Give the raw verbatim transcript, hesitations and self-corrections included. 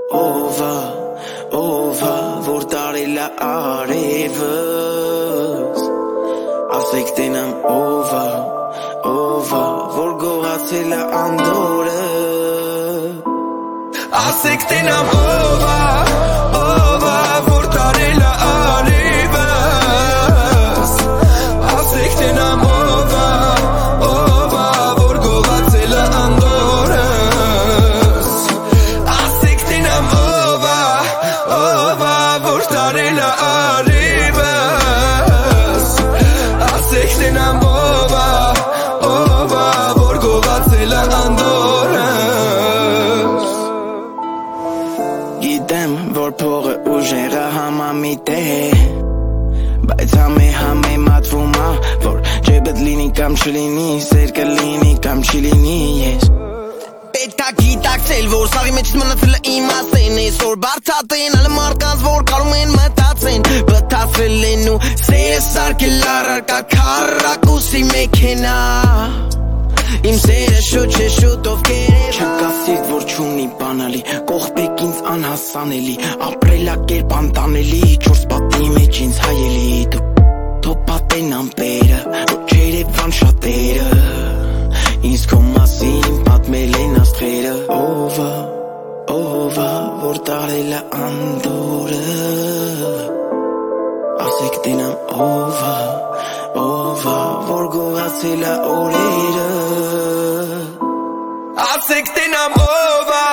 Ova, ova, որ տարել է արևս Ասեք տենամ ova, ova, որ գողացել է անդորը Ասեք տենամ ova, ova, որ տարել է արևս Ասեք տենամ ova, ova, որ գողացել է անդորը Տարել է արևս Ասեք տենամ ova, ova, որ գողացել է անդորս Գիտեմ, որ փողը ուժերը համամիտ է Բայց համե համե մատվում է Որ ջեբդ լինի կամ չլինի Սեր կլինի կամ չի լինի ես Պետք է գիտակցել, որ սաղի մեջ մնացել է իմասեն Այսօր բարդատեն, ալը մարդկանց, որ կարում են մտածեն Բտացրել են ու սերը սարկել առարկա քառակուսի մեքենա Իմ սերը շուտ չէ շուտով կերևա Չկասիր, որ չունի բանալի Կողպեք ինձ անհասանելի Ապրելակերպ անտանելի Չորս պատի մեջ ինձ հայելի Դու պատեն ամպերը Որ չերևան շատերը Ինձ քո մասին պատմել են աստղերը Ova, ova, որ տարել է անդորը Ասեք տենամ ova, ova, որ գողացել է օրերը Ասեք տենամ ova